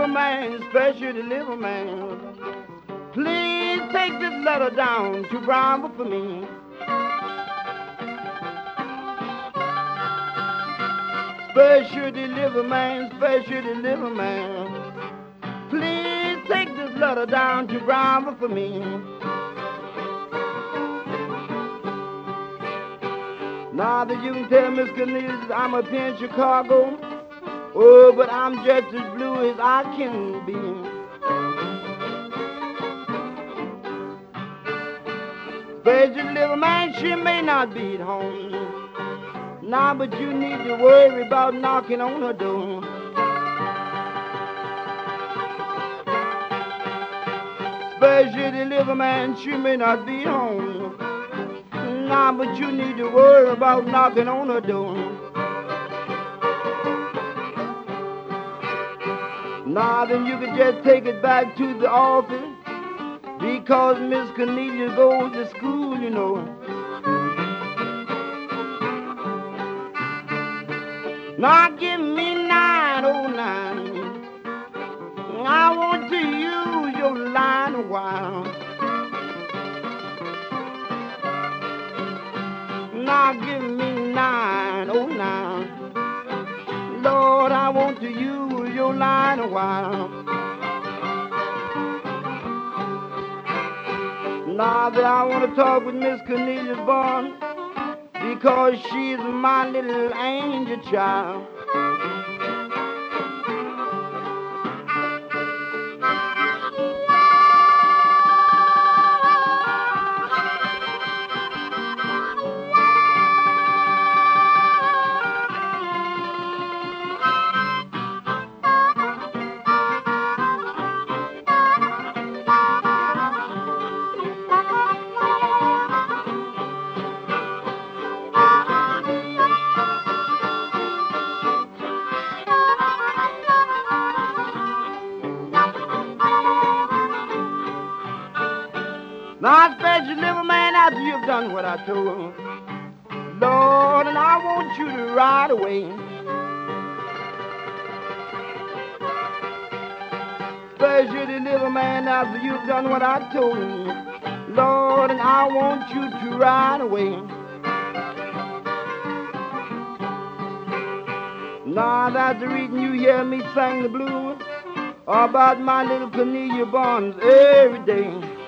man, special deliver man. Please take this letter down to Brownville for me. Special deliver man, special deliver man. Please take this letter down to Brownville for me. Now that you can tell Miss Cornelius I'm up here in Chicago, oh, but I'm just as blue as I can be. Special little man, she may not be at home. Now, but you need to worry about knocking on her door. Special deliver man, she may not be home. Now, but you need to worry about knocking on her door. Now, then you can just take it back to the office because Miss Cornelia goes to school, you know. Now, give me 909. I want to use your line a while. Now give me 909. Lord, I want to use your line a while. Now that I want to talk with Miss Cornelia Bond because she's my little angel child. Now, special little man, after you've done what I told, Lord, and I want you to ride away. Special little man, after you've done what I told you, Lord, and I want you to ride away. Now, that's the reason you hear me sing the blues about my little Cornelia Barnes every day.